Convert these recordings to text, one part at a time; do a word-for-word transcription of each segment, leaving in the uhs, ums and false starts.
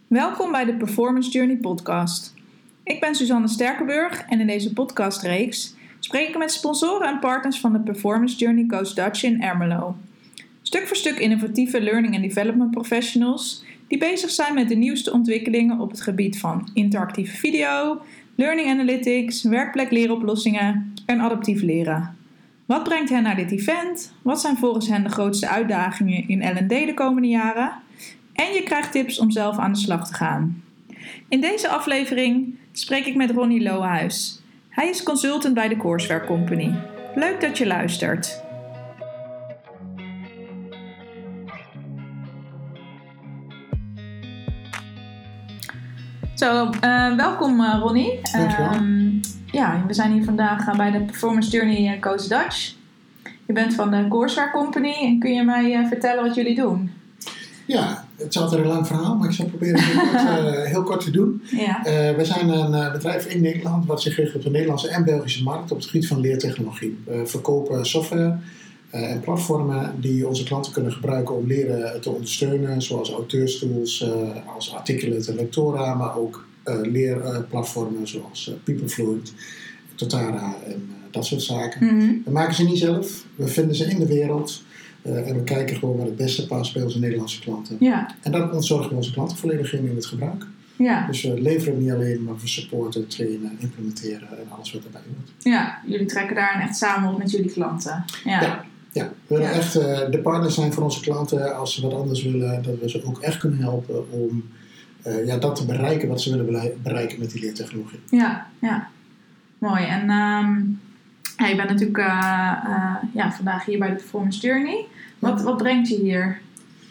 Welkom bij de Performance Journey podcast. Ik ben Suzanne Sterkenburg en in deze podcastreeks spreek ik met sponsoren en partners van de Performance Journey Coach Dutch in Ermelo. Stuk voor stuk innovatieve learning and development professionals die bezig zijn met de nieuwste ontwikkelingen op het gebied van interactieve video, learning analytics, werkplek leeroplossingen en adaptief leren. Wat brengt hen naar dit event? Wat zijn volgens hen de grootste uitdagingen in L en D de komende jaren? En je krijgt tips om zelf aan de slag te gaan. In deze aflevering spreek ik met Ronnie Lohuis. Hij is consultant bij de Courseware Company. Leuk dat je luistert. Zo, uh, welkom uh, Ronnie. Dankjewel. Uh, ja, we zijn hier vandaag uh, bij de Performance Journey Coach Dutch. Je bent van de Courseware Company en kun je mij uh, vertellen wat jullie doen? Ja, het is altijd een lang verhaal, maar ik zal proberen het heel kort, uh, heel kort te doen. Ja. Uh, we zijn een uh, bedrijf in Nederland wat zich richt op de Nederlandse en Belgische markt op het gebied van leertechnologie. We verkopen software uh, en platformen die onze klanten kunnen gebruiken om leren te ondersteunen, zoals auteurstools, uh, als Articulate en Lectora, maar ook uh, leerplatformen uh, zoals uh, PeopleFluent, Totara en uh, dat soort zaken. Mm-hmm. We maken ze niet zelf, we vinden ze in de wereld. Uh, en we kijken gewoon wat het beste past bij onze Nederlandse klanten. Ja. En daar ontzorgen we onze klanten volledig in in het gebruik. Ja. Dus we leveren het niet alleen, maar we supporten, trainen, implementeren en alles wat erbij hoort. Ja, jullie trekken daar echt samen op met jullie klanten. Ja, ja, ja. we willen ja. echt uh, de partners zijn voor onze klanten als ze wat anders willen. Dat we ze ook echt kunnen helpen om uh, ja, dat te bereiken wat ze willen bereiken met die leertechnologie. Ja, ja. Mooi. En um, ja, je bent natuurlijk uh, uh, ja, vandaag hier bij de Performance Journey. Wat, wat brengt je hier?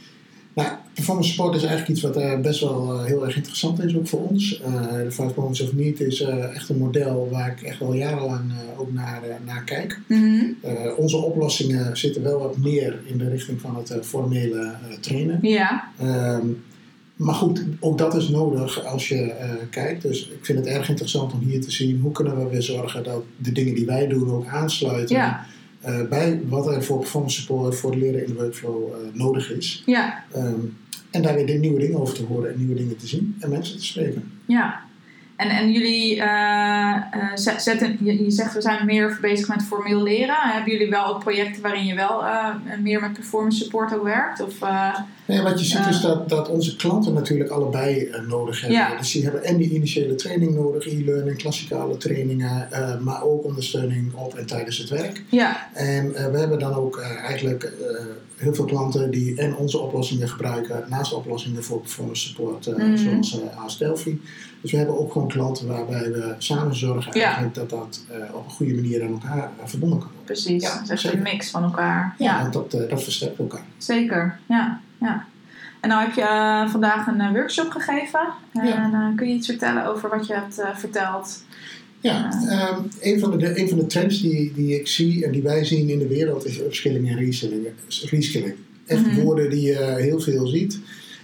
Nou, performance support is eigenlijk iets wat uh, best wel uh, heel erg interessant is, ook voor ons. Uh, de Five Moments of Need is uh, echt een model waar ik echt wel jarenlang uh, ook naar, uh, naar kijk. Mm-hmm. Uh, onze oplossingen zitten wel wat meer in de richting van het uh, formele uh, trainen. Ja. Um, maar goed, ook dat is nodig als je uh, kijkt. Dus ik vind het erg interessant om hier te zien hoe kunnen we weer zorgen dat de dingen die wij doen ook aansluiten. Ja. Uh, bij wat er voor performance support, voor het leren in de workflow uh, nodig is. Ja. Um, en daar weer de nieuwe dingen over te horen en nieuwe dingen te zien en mensen te spreken. Ja. En, en jullie uh, uh, zetten, je, je zegt we zijn meer bezig met formeel leren. Hebben jullie wel ook projecten waarin je wel uh, meer met performance support ook werkt? Of, uh, nee, wat je ziet uh, is dat, dat onze klanten natuurlijk allebei uh, nodig hebben. Ja. Dus die hebben en die initiële training nodig, e-learning, klassikale trainingen, uh, maar ook ondersteuning op en tijdens het werk. Ja. En uh, we hebben dan ook uh, eigenlijk uh, heel veel klanten die en onze oplossingen gebruiken naast oplossingen voor performance support, uh, mm-hmm. zoals uh, Ask Delphi. Dus we hebben ook gewoon klanten waarbij we samen zorgen eigenlijk ja. dat dat uh, op een goede manier aan elkaar uh, verbonden kan worden. Precies, ja, het is echt een mix van elkaar. Ja, ja. want dat, uh, dat versterkt elkaar. Zeker, ja. ja. En nou heb je uh, vandaag een uh, workshop gegeven. Uh, ja. En uh, kun je iets vertellen over wat je hebt uh, verteld? Ja, um, een, van de, een van de trends die, die ik zie en die wij zien in de wereld is upskilling en reskilling. reskilling. Echt mm-hmm. woorden die je heel veel ziet.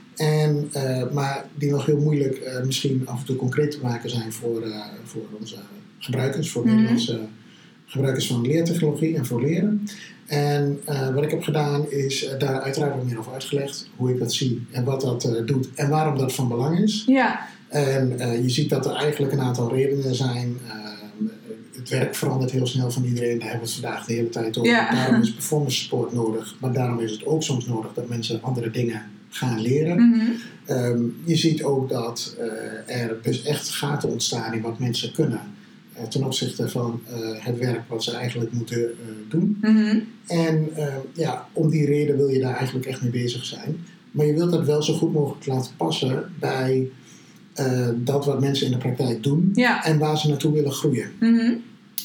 En, uh, maar die nog heel moeilijk uh, misschien af en toe concreet te maken zijn voor, uh, voor onze gebruikers, voor mm-hmm. Nederlandse gebruikers van leertechnologie en voor leren. En uh, wat ik heb gedaan is uh, daar uiteraard wat meer over uitgelegd, hoe ik dat zie en wat dat uh, doet en waarom dat van belang is. Ja. En uh, je ziet dat er eigenlijk een aantal redenen zijn. Uh, het werk verandert heel snel van iedereen, daar hebben we het vandaag de hele tijd over. Ja. Daarom is performance support nodig, maar daarom is het ook soms nodig dat mensen andere dingen gaan leren. Mm-hmm. Um, je ziet ook dat uh, er dus echt gaten ontstaan in wat mensen kunnen uh, ten opzichte van uh, het werk wat ze eigenlijk moeten uh, doen. Mm-hmm. En uh, ja, om die reden wil je daar eigenlijk echt mee bezig zijn. Maar je wilt dat wel zo goed mogelijk laten passen bij uh, dat wat mensen in de praktijk doen ja. en waar ze naartoe willen groeien. Mm-hmm.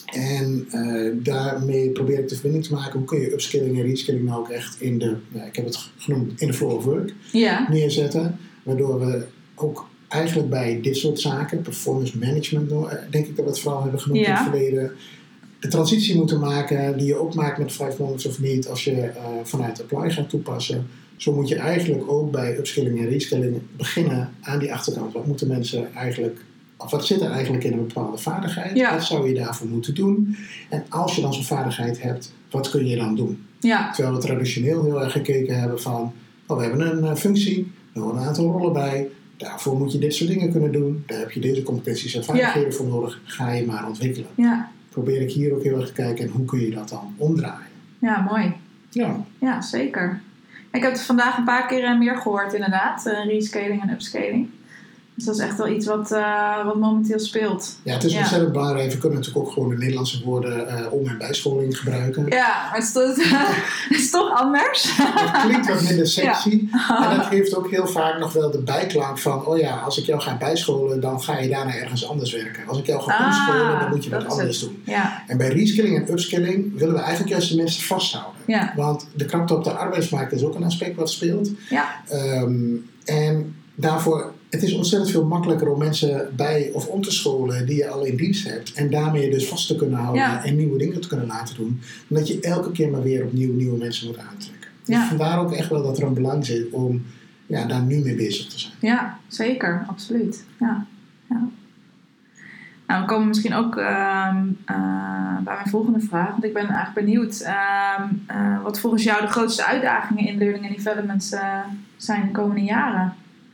En uh, daarmee probeer ik de verbinding te maken. Hoe kun je upskilling en reskilling nou ook echt in de, ja, ik heb het genoemd, in de flow of work ja. neerzetten. Waardoor we ook eigenlijk bij dit soort zaken, performance management, denk ik dat we het vooral hebben genoemd ja. in het verleden, de transitie moeten maken die je ook maakt met Five Moments of Need als je uh, vanuit Apply gaat toepassen. Zo moet je eigenlijk ook bij upskilling en reskilling beginnen aan die achterkant. Wat moeten mensen eigenlijk, of wat zit er eigenlijk in een bepaalde vaardigheid? Ja. Wat zou je daarvoor moeten doen? En als je dan zo'n vaardigheid hebt, wat kun je dan doen? Ja. Terwijl we traditioneel heel erg gekeken hebben van, oh, we hebben een uh, functie, er horen een aantal rollen bij. Daarvoor moet je dit soort dingen kunnen doen. Daar heb je deze competenties en vaardigheden ja. voor nodig. Ga je maar ontwikkelen. Ja. Probeer ik hier ook heel erg te kijken en hoe kun je dat dan omdraaien. Ja, mooi. Ja, ja zeker. Ik heb het vandaag een paar keer meer gehoord inderdaad. Uh, rescaling en upscaling. Dus dat is echt wel iets wat, uh, wat momenteel speelt. Ja, het is ja. ontzettend belangrijk. We kunnen natuurlijk ook gewoon de Nederlandse woorden uh, om- en bijscholing gebruiken. Ja, maar het is toch, het is toch anders. Het klinkt wat minder sexy. Ja. En dat heeft ook heel vaak nog wel de bijklank van... oh ja, als ik jou ga bijscholen, dan ga je daarna ergens anders werken. Als ik jou ga ah, omscholen, dan moet je wat anders het. doen. Ja. En bij reskilling en upskilling willen we eigenlijk juist de mensen vasthouden. Ja. Want de krapte op de arbeidsmarkt is ook een aspect wat speelt. Ja. Um, en daarvoor... Het is ontzettend veel makkelijker om mensen bij of om te scholen die je al in dienst hebt. En daarmee dus vast te kunnen houden ja. en nieuwe dingen te kunnen laten doen. Dan dat je elke keer maar weer opnieuw nieuwe mensen moet aantrekken. Dus ja. vandaar ook echt wel dat er een belang zit om ja, daar nu mee bezig te zijn. Ja, zeker. Absoluut. Ja. Ja. Nou, we komen misschien ook uh, uh, bij mijn volgende vraag. Want ik ben eigenlijk benieuwd uh, uh, wat volgens jou de grootste uitdagingen in learning and development uh, zijn de komende jaren.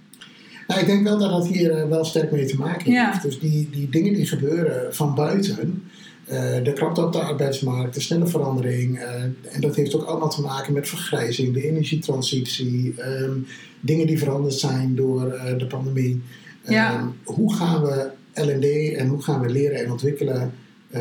Nou, ik denk wel dat dat hier uh, wel sterk mee te maken ja. heeft. Dus die, die dingen die gebeuren van buiten, uh, de krapte op de arbeidsmarkt, de snelle verandering, uh, en dat heeft ook allemaal te maken met vergrijzing, de energietransitie, um, dingen die veranderd zijn door uh, de pandemie. Ja. Um, hoe gaan we L en D en hoe gaan we leren en ontwikkelen uh,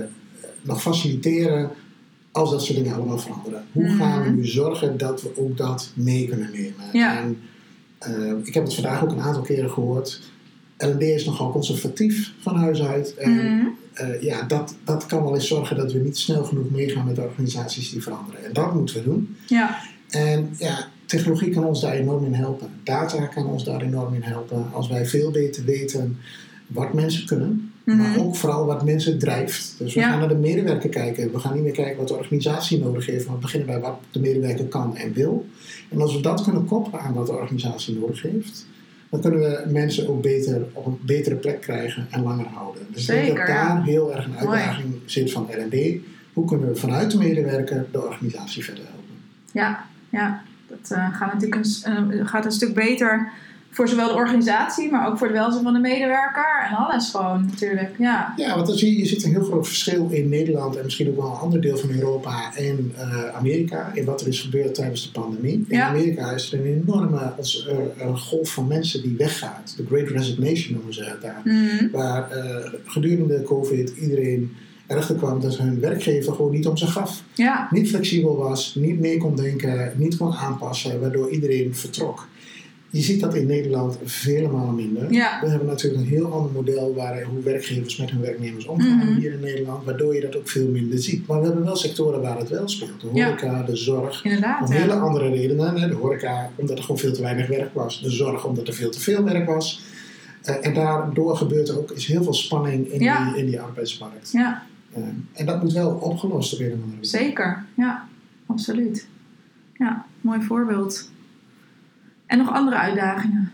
nog faciliteren als dat soort dingen allemaal veranderen? Hoe mm. gaan we nu zorgen dat we ook dat mee kunnen nemen? Ja. En, Uh, ik heb het vandaag ook een aantal keren gehoord. L en D is nogal conservatief van huis uit. En mm. uh, ja, dat, dat kan wel eens zorgen dat we niet snel genoeg meegaan met de organisaties die veranderen. En dat moeten we doen. Ja. En ja, technologie kan ons daar enorm in helpen. Data kan ons daar enorm in helpen. Als wij veel beter weten wat mensen kunnen. Mm-hmm. Maar ook vooral wat mensen drijft. Dus we ja. gaan naar de medewerker kijken. We gaan niet meer kijken wat de organisatie nodig heeft. Maar we beginnen bij wat de medewerker kan en wil. En als we dat kunnen koppelen aan wat de organisatie nodig heeft, dan kunnen we mensen ook beter op een betere plek krijgen en langer houden. Dus Zeker, ik denk dat daar ja. heel erg een uitdaging Mooi. zit van L en D. Hoe kunnen we vanuit de medewerker de organisatie verder helpen? Ja, ja. dat uh, gaat natuurlijk een, uh, gaat een stuk beter voor zowel de organisatie, maar ook voor het welzijn van de medewerker en alles gewoon natuurlijk. Ja, ja, want dan zie je, je ziet een heel groot verschil in Nederland en misschien ook wel een ander deel van Europa en uh, Amerika in wat er is gebeurd tijdens de pandemie. In ja. Amerika is er een enorme uh, uh, golf van mensen die weggaat. De Great Resignation noemen ze het daar. Mm-hmm. Waar uh, gedurende COVID iedereen erachter kwam dat hun werkgever gewoon niet om zich gaf. Ja. Niet flexibel was, niet mee kon denken, niet kon aanpassen, waardoor iedereen vertrok. Je ziet dat in Nederland vele malen minder. Ja. We hebben natuurlijk een heel ander model waar, hoe werkgevers met hun werknemers omgaan mm-hmm. hier in Nederland, waardoor je dat ook veel minder ziet. Maar we hebben wel sectoren waar het wel speelt. De horeca, ja. de zorg. Inderdaad, om ja. hele andere redenen. De horeca omdat er gewoon veel te weinig werk was. De zorg omdat er veel te veel werk was. Uh, en daardoor gebeurt er ook is heel veel spanning in, ja. die, in die arbeidsmarkt. Ja. Uh, en dat moet wel opgelost worden. Zeker, ja. Absoluut. Ja, mooi voorbeeld. En nog andere uitdagingen?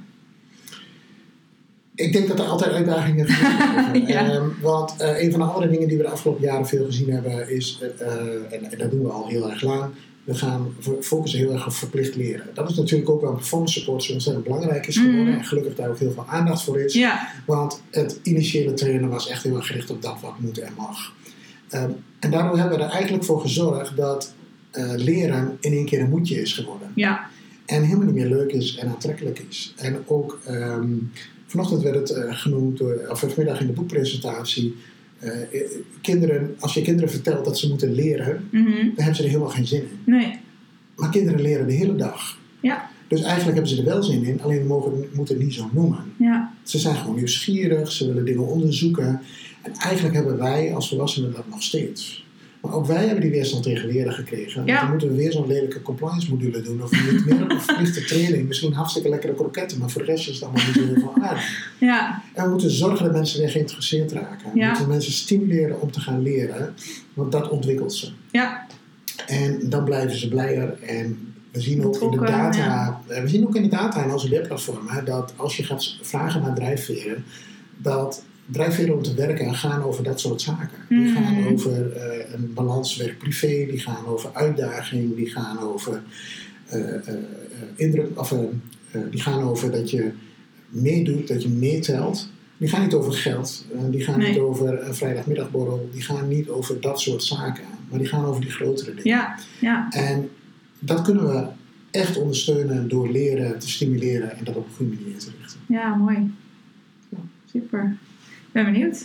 Ik denk dat er altijd uitdagingen zijn. ja. um, want uh, een van de andere dingen die we de afgelopen jaren veel gezien hebben is, uh, en, en dat doen we al heel erg lang, we gaan focussen heel erg op verplicht leren. Dat is natuurlijk ook wel performance support zo ontzettend belangrijk is geworden. Mm. En gelukkig daar ook heel veel aandacht voor is. Ja. Want het initiële trainen was echt heel erg gericht op dat wat moet en mag. Um, en daardoor hebben we er eigenlijk voor gezorgd dat uh, leren in één keer een moetje is geworden. Ja. En helemaal niet meer leuk is en aantrekkelijk is. En ook, um, vanochtend werd het uh, genoemd, door, of vanmiddag in de boekpresentatie. Uh, kinderen, als je kinderen vertelt dat ze moeten leren, mm-hmm. dan hebben ze er helemaal geen zin in. Nee. Maar kinderen leren de hele dag. Ja. Dus eigenlijk hebben ze er wel zin in, alleen we mogen, moeten het niet zo noemen. Ja. Ze zijn gewoon nieuwsgierig, ze willen dingen onderzoeken. En eigenlijk hebben wij als volwassenen dat nog steeds. Maar ook wij hebben die weerstand tegen leren gekregen. Ja. Dan moeten we weer zo'n lelijke compliance module doen. Of niet meer op een verplichte training. Misschien hartstikke lekkere kroketten. Maar voor de rest is het allemaal niet zo heel veel aan. Ja. En we moeten zorgen dat mensen weer geïnteresseerd raken. We Ja. moeten mensen stimuleren om te gaan leren. Want dat ontwikkelt ze. Ja. En dan blijven ze blijer. En we zien ook in de ook, data. Ja. We zien ook in de data en onze leerplatformen. Dat als je gaat vragen naar drijfveren. Dat drijfveren om te werken gaan over dat soort zaken. Die mm. gaan over uh, een balans werk-privé, die gaan over uitdaging, die gaan over uh, uh, indruk, of uh, uh, die gaan over dat je meedoet, dat je meetelt. Die gaan niet over geld. Uh, die gaan nee. niet over een vrijdagmiddagborrel. Die gaan niet over dat soort zaken. Maar die gaan over die grotere dingen. Ja, ja. En dat kunnen we echt ondersteunen door leren te stimuleren en dat op een goede manier te richten. Ja, mooi. Super. Ik ben benieuwd.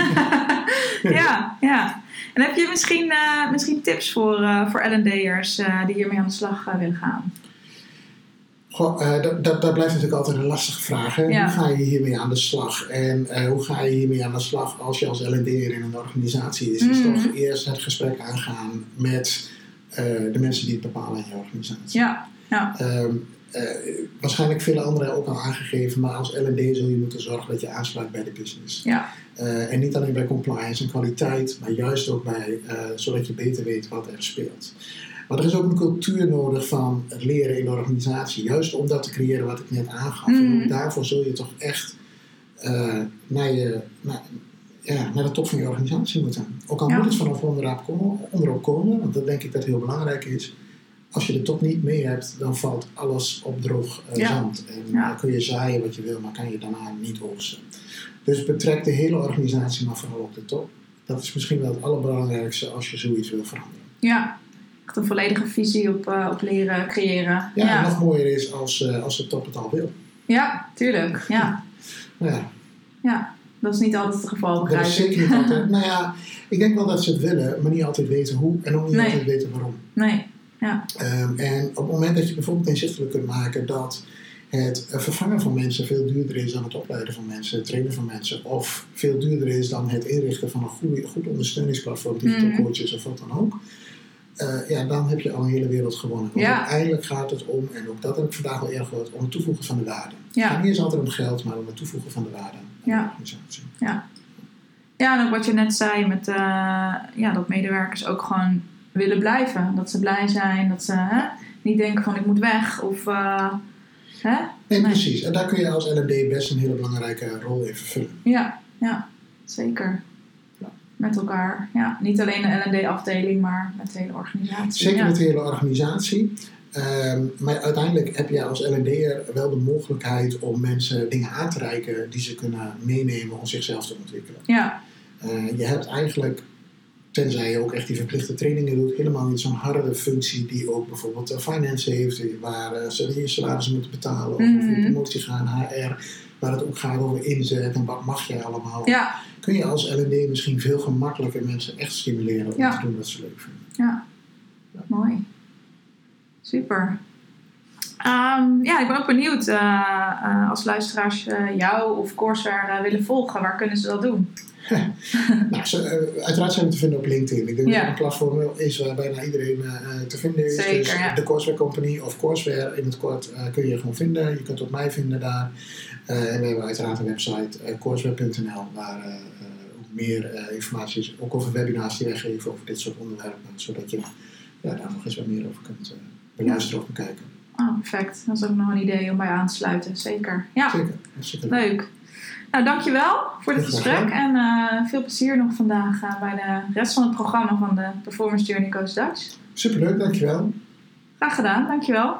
ja, ja. En heb je misschien, uh, misschien tips voor, uh, voor L en D'ers uh, die hiermee aan de slag uh, willen gaan? Goh, uh, dat, dat, dat blijft natuurlijk altijd een lastige vraag. Hè? Ja. Hoe ga je hiermee aan de slag? En uh, hoe ga je hiermee aan de slag als je als L en D'er in een organisatie is? Mm. Is toch eerst het gesprek aangaan met uh, de mensen die het bepalen in je organisatie. Ja, ja. Um, uh, waarschijnlijk vele anderen ook al aangegeven, maar als L en D zul je moeten zorgen dat je aansluit bij de business. Ja. Uh, en niet alleen bij compliance en kwaliteit, maar juist ook bij, uh, zodat je beter weet wat er speelt. Maar er is ook een cultuur nodig van het leren in de organisatie. Juist om dat te creëren wat ik net aangaf. Mm. En ook daarvoor zul je toch echt uh, naar, je, naar, ja, naar de top van je organisatie moeten. Ook al ja. moet het vanaf onderop komen, onderop komen, want dat denk ik dat heel belangrijk is. Als je de top niet mee hebt, dan valt alles op droog uh, ja. zand. En ja. dan kun je zaaien wat je wil, maar kan je daarna niet oogsten. Dus betrek de hele organisatie, maar vooral op de top. Dat is misschien wel het allerbelangrijkste als je zoiets wil veranderen. Ja. Een volledige visie op, uh, op leren creëren. Ja, ja. En nog mooier is als, uh, als de top het al wil. Ja, tuurlijk. Ja. ja. ja, dat is niet altijd het geval, begrijp ik. Dat is zeker niet altijd. Nou ja, ik denk wel dat ze het willen, maar niet altijd weten hoe en ook niet nee. altijd weten waarom. Nee, ja. Um, en op het moment dat je bijvoorbeeld inzichtelijk kunt maken dat het vervangen van mensen veel duurder is dan het opleiden van mensen, het trainen van mensen, of veel duurder is dan het inrichten van een goede, goed ondersteuningsplatform, digital mm. coaches of wat dan ook. Uh, ja, dan heb je al een hele wereld gewonnen. Want ja. uiteindelijk gaat het om, en ook dat heb ik vandaag al erg gehoord, om het toevoegen van de waarde. Ja. Het gaat niet eens altijd om geld, maar om het toevoegen van de waarde. Ja. Ja. Ja, en ook wat je net zei, met, uh, ja, dat medewerkers ook gewoon willen blijven. Dat ze blij zijn, dat ze hè, niet denken van ik moet weg. Of, uh, hè? Nee, nee, precies. En daar kun je als L en D best een hele belangrijke rol in vervullen. Ja, ja, zeker. Met elkaar. Ja, niet alleen de L en D-afdeling, maar met de hele organisatie. Zeker ja. met de hele organisatie. Um, maar uiteindelijk heb je als L en D'er wel de mogelijkheid om mensen dingen aan te reiken die ze kunnen meenemen om zichzelf te ontwikkelen. Ja. Uh, je hebt eigenlijk, tenzij je ook echt die verplichte trainingen doet, helemaal niet zo'n harde functie die ook bijvoorbeeld uh, finance heeft, waar uh, ze je salaris moeten betalen, of mm-hmm. over promotie gaan, H R, waar het ook gaat over inzet en wat mag jij allemaal. Ja. Kun je als L en D misschien veel gemakkelijker mensen echt stimuleren om ja. te doen wat ze leuk vinden. Ja, ja. Mooi. Super. Um, ja, ik ben ook benieuwd uh, uh, als luisteraars uh, jou of Courseware uh, willen volgen. Waar kunnen ze dat doen? nou, ze, uh, uiteraard zijn we te vinden op LinkedIn. Ik denk ja. dat het een platform is waar bijna iedereen uh, te vinden is. Zeker, dus ja. de Courseware Company of Courseware in het kort uh, kun je gewoon vinden. Je kunt ook mij vinden daar. Uh, en we hebben uiteraard een website, uh, courseware punt n l, waar uh, uh, ook meer uh, informatie is. Ook over webinars die wij geven over dit soort onderwerpen. Zodat je ja, daar nog eens wat meer over kunt uh, beluisteren ja. of bekijken. Oh, perfect. Dat is ook nog een idee om bij aan te sluiten. Zeker. Ja, zeker. Zeker. Leuk. Nou, dankjewel voor dit gesprek. En uh, veel plezier nog vandaag uh, bij de rest van het programma van de Performance Journey Coach Dutch. Superleuk, dankjewel. Graag gedaan, dankjewel.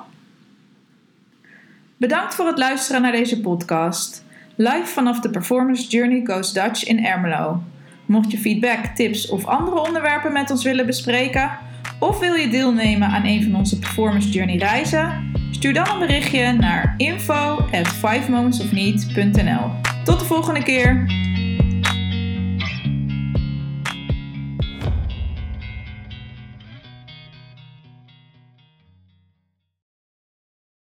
Bedankt voor het luisteren naar deze podcast. Live vanaf de Performance Journey Coach Dutch in Ermelo. Mocht je feedback, tips of andere onderwerpen met ons willen bespreken, of wil je deelnemen aan een van onze Performance Journey reizen, stuur dan een berichtje naar info at five moments of need dot n l. Tot de volgende keer!